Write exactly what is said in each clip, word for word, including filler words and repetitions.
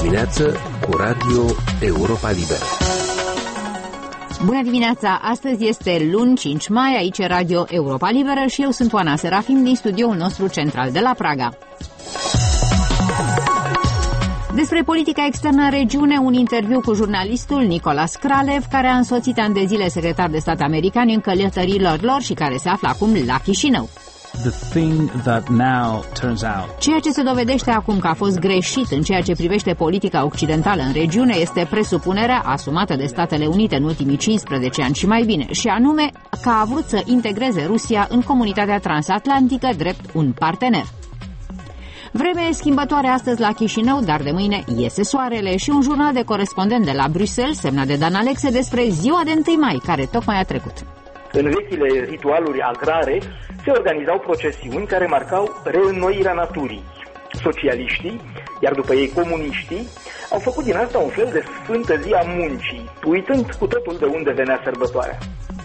dimineață cu Radio Europa Liberă. Bună dimineața! Astăzi este luni, cinci mai, aici e Radio Europa Liberă și eu sunt Oana Serafim din studioul nostru central de la Praga. Despre politica externă în regiune, un interviu cu jurnalistul Nicolas Kralev, care a însoțit ani de zile secretar de stat americani în călătoriilor lor și care se află acum la Chișinău. The thing that now turns out. Ceea ce se dovedește acum că a fost greșit în ceea ce privește politica occidentală în regiune este presupunerea asumată de Statele Unite în ultimii cincisprezece ani și mai bine, și anume că a vrut să integreze Rusia în comunitatea transatlantică drept un partener. Vreme schimbătoare astăzi la Chișinău, dar de mâine iese soarele, și un jurnal de corespondent de la Bruxelles, semnat de Dan Alexe, despre ziua de întâi mai, care tocmai a trecut. În vechile ritualuri agrare se organizau procesiuni care marcau reînnoirea naturii. Socialiștii, iar după ei comuniștii, au făcut din asta un fel de sfântă zi a muncii, uitând cu totul de unde venea sărbătoarea.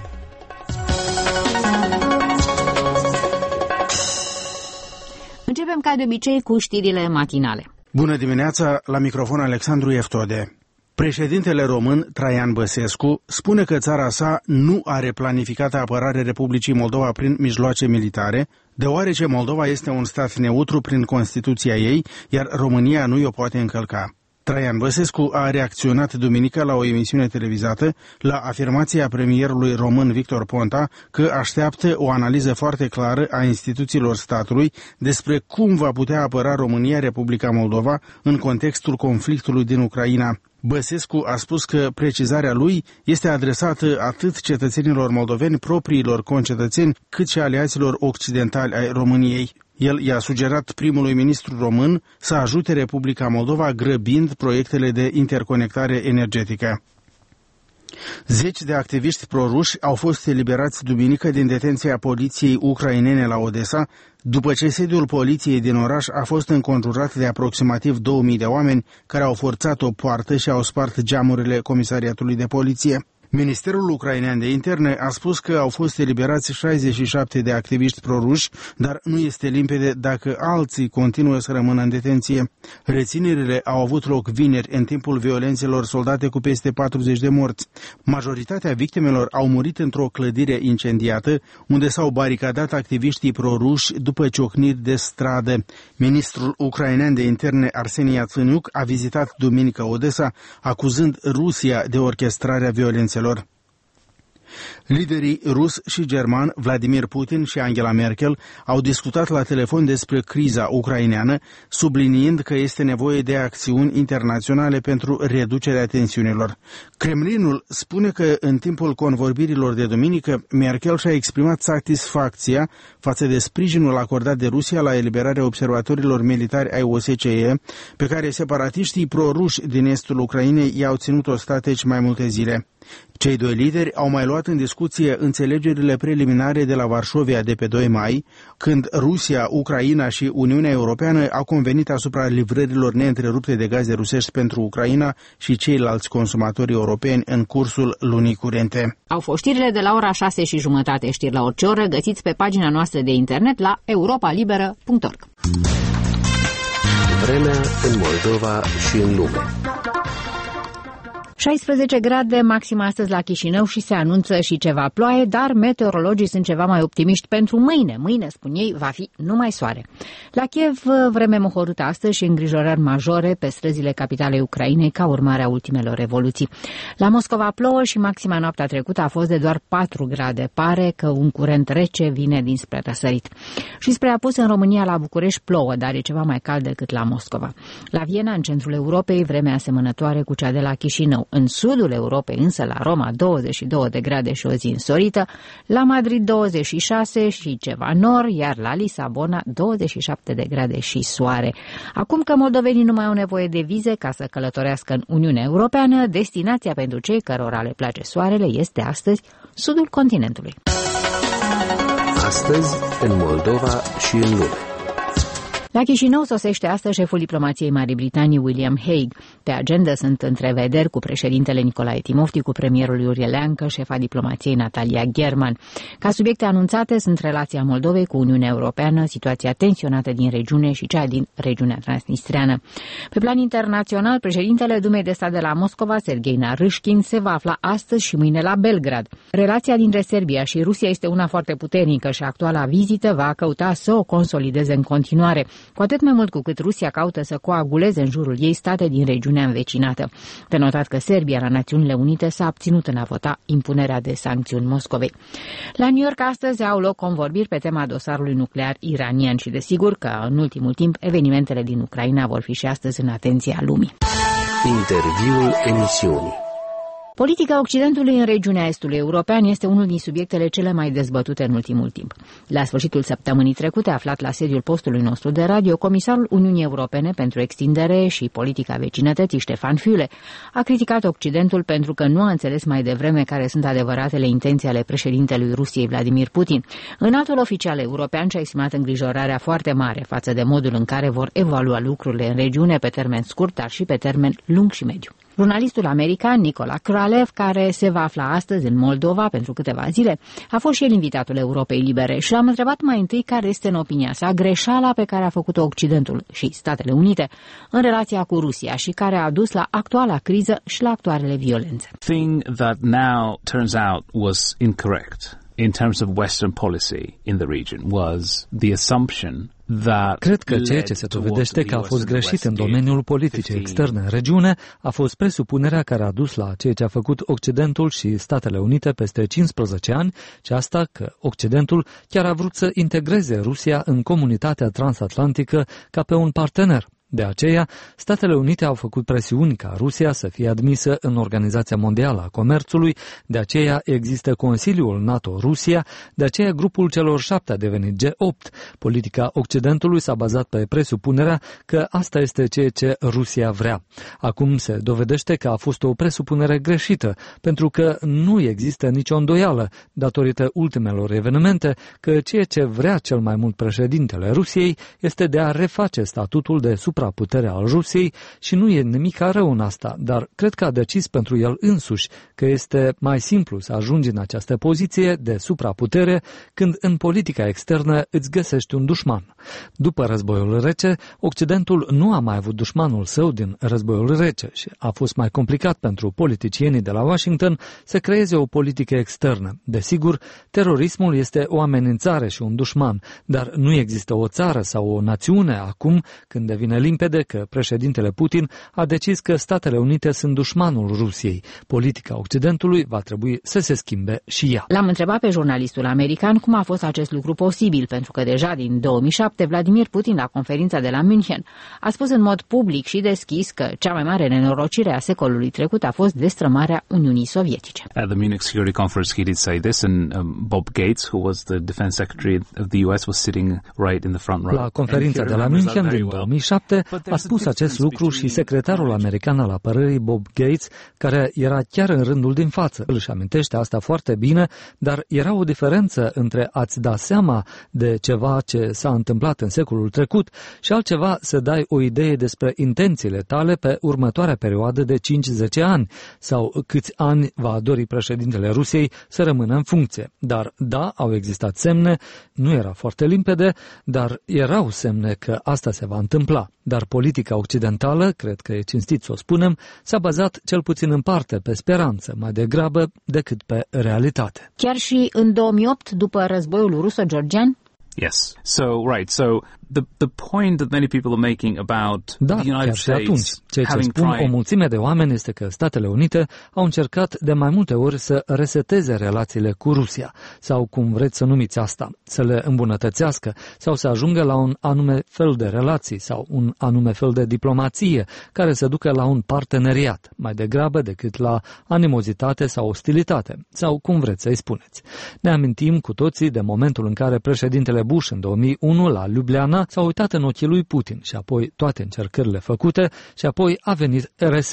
Începem ca de obicei cu știrile matinale. Bună dimineața, la microfon Alexandru Eftode. Președintele român, Traian Băsescu, spune că țara sa nu are planificată apărare Republicii Moldova prin mijloace militare, deoarece Moldova este un stat neutru prin Constituția ei, iar România nu i-o poate încălca. Traian Băsescu a reacționat duminică la o emisiune televizată la afirmația premierului român Victor Ponta că așteaptă o analiză foarte clară a instituțiilor statului despre cum va putea apăra România Republica Moldova în contextul conflictului din Ucraina. Băsescu a spus că precizarea lui este adresată atât cetățenilor moldoveni, propriilor concetățeni, cât și aliaților occidentali ai României. El i-a sugerat primului ministru român să ajute Republica Moldova grăbind proiectele de interconectare energetică. Zeci de activiști proruși au fost eliberați duminică din detenția poliției ucrainene la Odessa, după ce sediul poliției din oraș a fost înconjurat de aproximativ două mii de oameni care au forțat o poartă și au spart geamurile comisariatului de poliție. Ministerul ucrainean de interne a spus că au fost eliberați șaizeci și șapte de activiști proruși, dar nu este limpede dacă alții continuă să rămână în detenție. Reținerile au avut loc vineri în timpul violențelor soldate cu peste patruzeci de morți. Majoritatea victimelor au murit într-o clădire incendiată, unde s-au baricadat activiștii proruși după ciocniri de stradă. Ministrul ucrainean de interne Arseni Yatsenyuk a vizitat duminică Odessa, acuzând Rusia de orchestrarea violențelor. Liderii rus și german, Vladimir Putin și Angela Merkel, au discutat la telefon despre criza ucraineană, subliniind că este nevoie de acțiuni internaționale pentru reducerea tensiunilor. Kremlinul spune că în timpul convorbirilor de duminică, Merkel și-a exprimat satisfacția față de sprijinul acordat de Rusia la eliberarea observatorilor militari ai O S C E, pe care separatiștii proruși din estul Ucrainei i-au ținut ostateci mai multe zile. Cei doi lideri au mai luat în discuție înțelegerile preliminare de la Varșovia de pe doi mai, când Rusia, Ucraina și Uniunea Europeană au convenit asupra livrărilor neîntrerupte de gaze rusești pentru Ucraina și ceilalți consumatori europeni în cursul lunii curente. Au fost știrile de la ora șase și jumătate, știri la orice oră, găsiți pe pagina noastră de internet la europa liberă punct org. Vremea în Moldova și în lume. șaisprezece grade maxima astăzi la Chișinău și se anunță și ceva ploaie, dar meteorologii sunt ceva mai optimiști pentru mâine. Mâine, spun ei, va fi numai soare. La Kiev, vreme mohorâtă astăzi și îngrijorări majore pe străzile capitalei Ucrainei ca urmare a ultimelor revoluții. La Moscova plouă și maxima noaptea trecută a fost de doar patru grade. Pare că un curent rece vine dinspre răsărit. Și spre apus în România, la București plouă, dar e ceva mai cald decât la Moscova. La Viena, în centrul Europei, vremea asemănătoare cu cea de la Chișinău. În sudul Europei, însă, la Roma douăzeci și două de grade și o zi însorită, la Madrid douăzeci și șase și ceva nor, iar la Lisabona douăzeci și șapte de grade și soare. Acum că moldovenii nu mai au nevoie de vize ca să călătorească în Uniunea Europeană, destinația pentru cei cărora le place soarele este astăzi sudul continentului. Astăzi, în Moldova și în lume. La Chișinău sosește astăzi șeful diplomației Marii Britanii William Hague. Pe agenda sunt întrevederi cu președintele Nicolae Timofti, cu premierul Iurie Leancă, șefa diplomației Natalia German. Ca subiecte anunțate sunt relația Moldovei cu Uniunea Europeană, situația tensionată din regiune și cea din regiunea transnistreană. Pe plan internațional, președintele Dumei de Stat de la Moscova, Serghei Narâșchin, se va afla astăzi și mâine la Belgrad. Relația dintre Serbia și Rusia este una foarte puternică și actuala vizită va căuta să o consolideze în continuare, cu atât mai mult cu cât Rusia caută să coaguleze în jurul ei state din regiunea învecinată. De notat că Serbia la Națiunile Unite s-a abținut în a vota impunerea de sancțiuni Moscovei. La New York astăzi au loc convorbiri pe tema dosarului nuclear iranian și desigur că în ultimul timp evenimentele din Ucraina vor fi și astăzi în atenția lumii. Interviul emisiunii. Politica Occidentului în regiunea Estului European este unul din subiectele cele mai dezbătute în ultimul timp. La sfârșitul săptămânii trecute, aflat la sediul postului nostru de radio, comisarul Uniunii Europene pentru extindere și politica vecinătății, Ștefan Füle, a criticat Occidentul pentru că nu a înțeles mai devreme care sunt adevăratele intenții ale președintelui Rusiei, Vladimir Putin. Înaltul oficial european și-a exprimat îngrijorarea foarte mare față de modul în care vor evalua lucrurile în regiune pe termen scurt, dar și pe termen lung și mediu. Jurnalistul american Nicola Kralev, care se va afla astăzi în Moldova pentru câteva zile, a fost și el invitatul Europei Libere și l-am întrebat mai întâi care este în opinia sa greșeala pe care a făcut-o Occidentul și Statele Unite în relația cu Rusia și care a dus la actuala criză și la actualele violențe. Thing that now turns out was incorrect in terms of Western policy in the region was the assumption. Cred că ceea ce se dovedește că a fost greșit în domeniul politicii externe în regiune a fost presupunerea care a dus la ceea ce a făcut Occidentul și Statele Unite peste cincisprezece ani, și asta că Occidentul chiar a vrut să integreze Rusia în comunitatea transatlantică ca pe un partener. De aceea, Statele Unite au făcut presiuni ca Rusia să fie admisă în Organizația Mondială a Comerțului, de aceea există Consiliul NATO-Rusia, de aceea grupul celor șapte a devenit G opt. Politica Occidentului s-a bazat pe presupunerea că asta este ceea ce Rusia vrea. Acum se dovedește că a fost o presupunere greșită, pentru că nu există nicio îndoială, datorită ultimelor evenimente, că ceea ce vrea cel mai mult președintele Rusiei este de a reface statutul de supra puterea al Rusiei și nu e nimic rău în asta, dar cred că a decis pentru el însuși că este mai simplu să ajungi în această poziție de supraputere când în politica externă îți găsești un dușman. După războiul rece, Occidentul nu a mai avut dușmanul său din războiul rece și a fost mai complicat pentru politicienii de la Washington să creeze o politică externă. Desigur, terorismul este o amenințare și un dușman, dar nu există o țară sau o națiune acum când devine limpede că președintele Putin a decis că Statele Unite sunt dușmanul Rusiei. Politica Occidentului va trebui să se schimbe și ea. L-am întrebat pe jurnalistul american cum a fost acest lucru posibil, pentru că deja din două mii șapte Vladimir Putin, la conferința de la München, a spus în mod public și deschis că cea mai mare nenorocire a secolului trecut a fost destrămarea Uniunii Sovietice. At the Munich Security Conference he did say this, and um, Bob Gates, who was the defense secretary of the U S, was sitting right in the front row. La conferința de la München din două mii șapte a spus acest lucru și secretarul american al apărării Bob Gates, care era chiar în rândul din față. Îl își amintește asta foarte bine, dar era o diferență între a-ți da seama de ceva ce s-a întâmplat în secolul trecut și altceva să dai o idee despre intențiile tale pe următoarea perioadă de cinci zece ani sau câți ani va dori președintele Rusiei să rămână în funcție. Dar da, au existat semne, nu era foarte limpede, dar erau semne că asta se va întâmpla. Dar politica occidentală, cred că e cinstit să o spunem, s-a bazat cel puțin în parte pe speranță, mai degrabă decât pe realitate. Chiar și în două mii opt, după războiul ruso-georgian? Yes. So, right. So, the the point that many people are making about da, the United States atunci, ceea ce spun tried... o mulțime de oameni este că Statele Unite au încercat de mai multe ori să reseteze relațiile cu Rusia, sau cum vreți să numiți asta, să le îmbunătățească, sau să ajungă la un anume fel de relații, sau un anume fel de diplomație, care să ducă la un parteneriat, mai degrabă decât la animozitate sau ostilitate, sau cum vreți să-i spuneți. Ne amintim cu toții de momentul în care președintele Bush în două mii unu la Ljubljana s-a uitat în ochii lui Putin și apoi toate încercările făcute și apoi a venit resetul.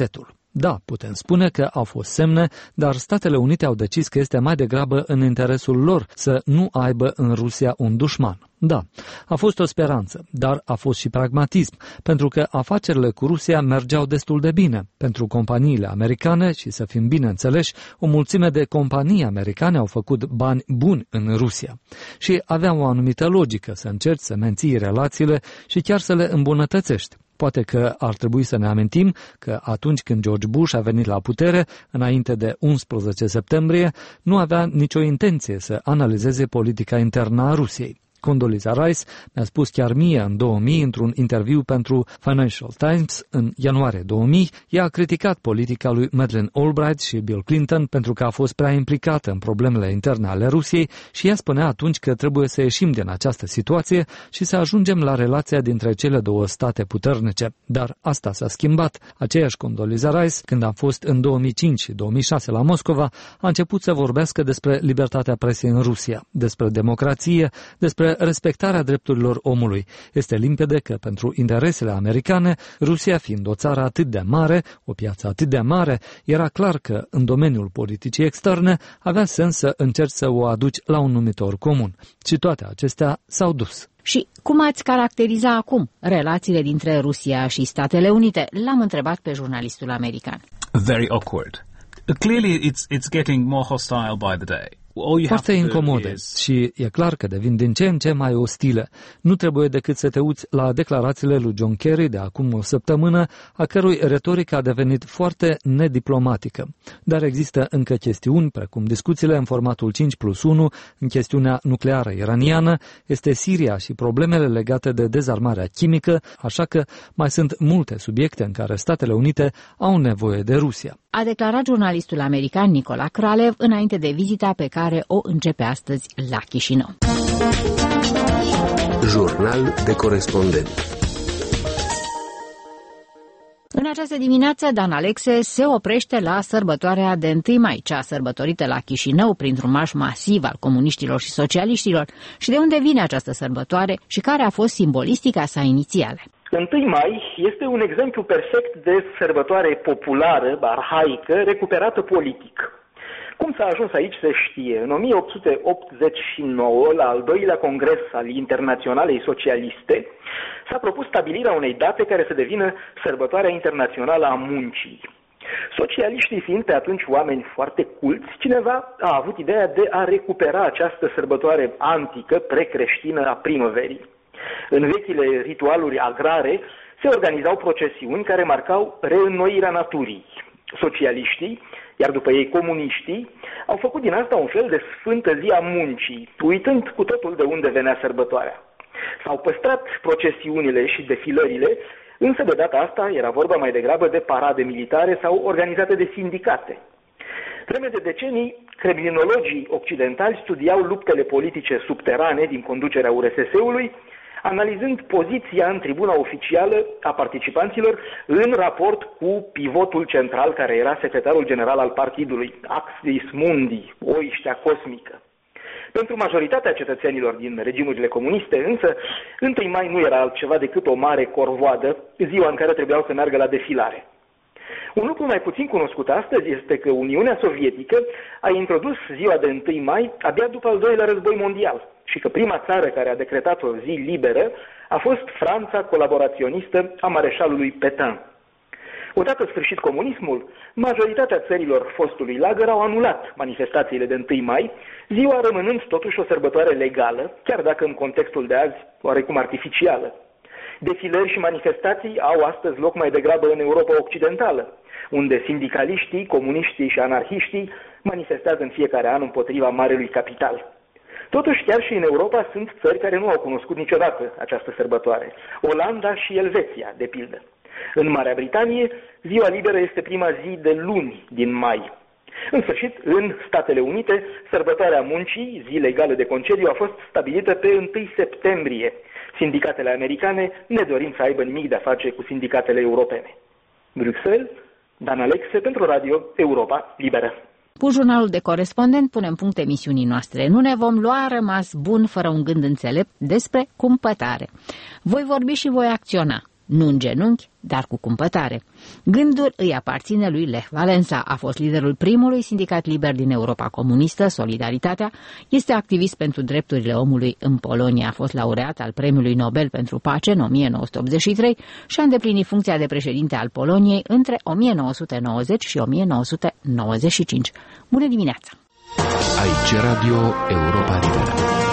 Da, putem spune că au fost semne, dar Statele Unite au decis că este mai degrabă în interesul lor să nu aibă în Rusia un dușman. Da, a fost o speranță, dar a fost și pragmatism, pentru că afacerile cu Rusia mergeau destul de bine pentru companiile americane și, să fim bine înțeleși, o mulțime de companii americane au făcut bani buni în Rusia și aveau o anumită logică să încerci să menții relațiile și chiar să le îmbunătățești. Poate că ar trebui să ne amintim că atunci când George Bush a venit la putere, înainte de unsprezece septembrie, nu avea nicio intenție să analizeze politica internă a Rusiei. Condoleezza Rice mi-a spus chiar mie în două mii, într-un interviu pentru Financial Times în ianuarie două mii, ea a criticat politica lui Madeleine Albright și Bill Clinton pentru că a fost prea implicată în problemele interne ale Rusiei și ea spunea atunci că trebuie să ieșim din această situație și să ajungem la relația dintre cele două state puternice. Dar asta s-a schimbat. Aceeași Condoleezza Rice, când a fost în două mii cinci și două mii șase la Moscova, a început să vorbească despre libertatea presei în Rusia, despre democrație, despre respectarea drepturilor omului. Este limpede că pentru interesele americane, Rusia fiind o țară atât de mare, o piață atât de mare, era clar că în domeniul politicii externe avea sens să încerci să o aduci la un numitor comun. Și toate acestea s-au dus. Și cum ați caracteriza acum relațiile dintre Rusia și Statele Unite? L-am întrebat pe jurnalistul american. Very awkward. Clearly it's it's getting more hostile by the day. Foarte incomode și e clar că devin din ce în ce mai ostile. Nu trebuie decât să te uiți la declarațiile lui John Kerry de acum o săptămână, a cărui retorică a devenit foarte nediplomatică. Dar există încă chestiuni, precum discuțiile în formatul cinci plus unu, în chestiunea nucleară iraniană, este Siria și problemele legate de dezarmarea chimică, așa că mai sunt multe subiecte în care Statele Unite au nevoie de Rusia. A declarat jurnalistul american Nicola Kralev înainte de vizita pe care o începe astăzi la Chișinău. Jurnal de corespondent. În această dimineață, Dan Alexe se oprește la sărbătoarea de întâi mai, cea sărbătorită la Chișinău printr-un marș masiv al comuniștilor și socialiștilor. Și de unde vine această sărbătoare și care a fost simbolistica sa inițială? întâi mai este un exemplu perfect de sărbătoare populară, arhaică, recuperată politic. Cum s-a ajuns aici se știe. În o mie opt sute optzeci și nouă, la al doilea congres al Internaționalei Socialiste, s-a propus stabilirea unei date care să devină sărbătoarea internațională a muncii. Socialiștii fiind pe atunci oameni foarte culți, cineva a avut ideea de a recupera această sărbătoare antică, precreștină a primăverii. În vechile ritualuri agrare se organizau procesiuni care marcau reînnoirea naturii. Socialiștii, iar după ei comuniștii, au făcut din asta un fel de sfântă zi a muncii, uitând cu totul de unde venea sărbătoarea. S-au păstrat procesiunile și defilările, însă de data asta era vorba mai degrabă de parade militare sau organizate de sindicate. Vreme de decenii, criminologii occidentali studiau luptele politice subterane din conducerea U R S S-ului, analizând poziția în tribuna oficială a participanților în raport cu pivotul central, care era secretarul general al partidului, Axis Mundi, oiștea cosmică. Pentru majoritatea cetățenilor din regimurile comuniste, însă, întâi mai nu era altceva decât o mare corvoadă, ziua în care trebuiau să meargă la defilare. Un lucru mai puțin cunoscut astăzi este că Uniunea Sovietică a introdus ziua de întâi mai abia după al doilea război mondial și că prima țară care a decretat o zi liberă a fost Franța colaboraționistă a mareșalului Pétain. Odată sfârșit comunismul, majoritatea țărilor fostului lagăr au anulat manifestațiile de întâi mai, ziua rămânând totuși o sărbătoare legală, chiar dacă în contextul de azi oarecum artificială. Defilări și manifestații au astăzi loc mai degrabă în Europa Occidentală, unde sindicaliștii, comuniștii și anarhiștii manifestează în fiecare an împotriva marelui capital. Totuși, chiar și în Europa sunt țări care nu au cunoscut niciodată această sărbătoare. Olanda și Elveția, de pildă. În Marea Britanie, ziua liberă este prima zi de luni din mai. În sfârșit, în Statele Unite, sărbătoarea muncii, zi legală de concediu, a fost stabilită pe întâi septembrie. Sindicatele americane nedorind să aibă nimic de-a face cu sindicatele europene. Bruxelles, Dan Alexe pentru Radio Europa Liberă. Cu jurnalul de corespondent punem punct emisiunii noastre. Nu ne vom lua rămas bun fără un gând înțelept despre cumpătare. Voi vorbi și voi acționa. nu în genunchi, dar cu cumpătare. Gândul îi aparține lui Lech Walesa, a fost liderul primului sindicat liber din Europa comunistă, Solidaritatea, este activist pentru drepturile omului în Polonia, a fost laureat al Premiului Nobel pentru Pace în o mie nouă sute optzeci și trei și a îndeplinit funcția de președinte al Poloniei între o mie nouă sute nouăzeci și o mie nouă sute nouăzeci și cinci. Bună dimineața! Aici Radio Europa Liberă.